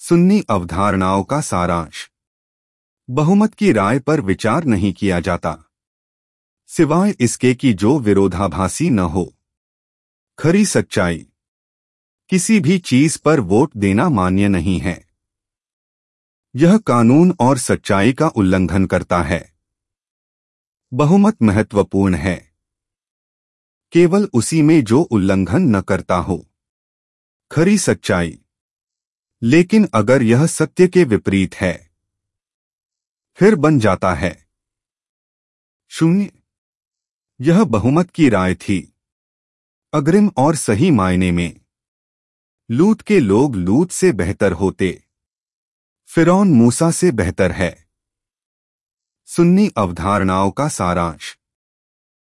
सुन्नी अवधारणाओं का सारांश। बहुमत की राय पर विचार नहीं किया जाता, सिवाय इसके कि जो विरोधाभासी न हो। खरी सच्चाई, किसी भी चीज पर वोट देना मान्य नहीं है। यह कानून और सच्चाई का उल्लंघन करता है। बहुमत महत्वपूर्ण है केवल उसी में जो उल्लंघन न करता हो। खरी सच्चाई, लेकिन अगर यह सत्य के विपरीत है फिर बन जाता है शून्य। यह बहुमत की राय थी, अग्रिम और सही मायने में। लूत के लोग लूत से बेहतर होते, फिरौन मूसा से बेहतर है। सुन्नी अवधारणाओं का सारांश।